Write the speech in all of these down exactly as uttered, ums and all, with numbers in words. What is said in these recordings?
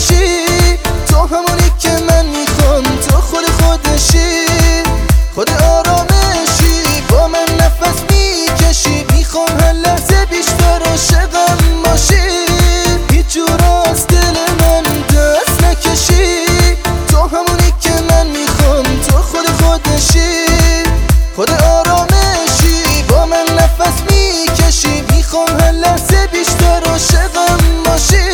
نکشی، تو همونی که من میخوام، تو خود خودشی، خود آرامشی، با من نفس میکشی، میخوام هر لحظه بیشتر عاشقم باشی، هیچ جور از دل من دست نکشی، تو همونی که من میخوام، تو خود خودشی، خود آرامشی، با من نفس میکشی، میخوام هر لحظه بیشتر عاشقم باشی.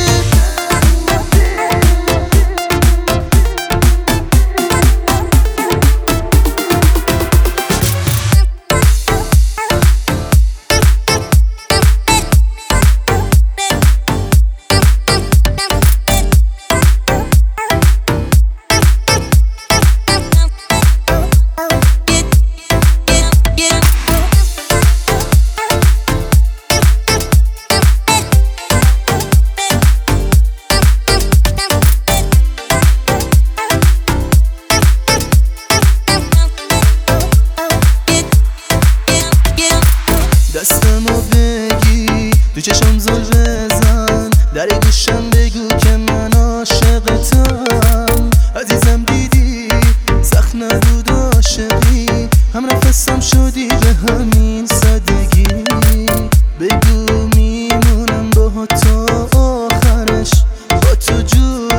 دستمو بگی تو چشم زل بزن، در گوشم بگو که من عاشقتم، عزیزم دیدی سخت نبود عاشقی، هم نفسم شدی به همین سادگی، بگو میمونم با تو آخرش، با تو جور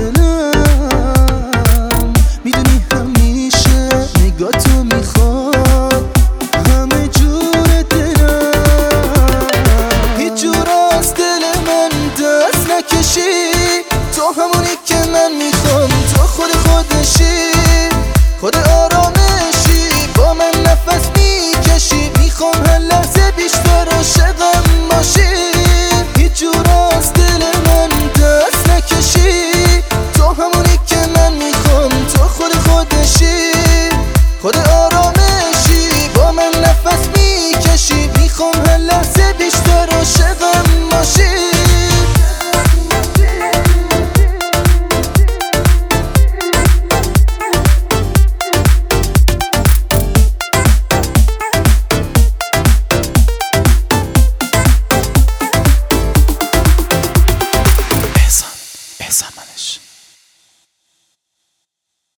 دلم، میدونی همیشه نگاه تو میخواد همه جور دلم، هیچ جور از دل من دست نکشی، تو همونی که من میخوام، تو خود خودشی، خود آرامشی، با من نفس میکشی، میخوام هر لحظه بیشتر عاشقم باشی، هیچ جور از دل من دست نکشی،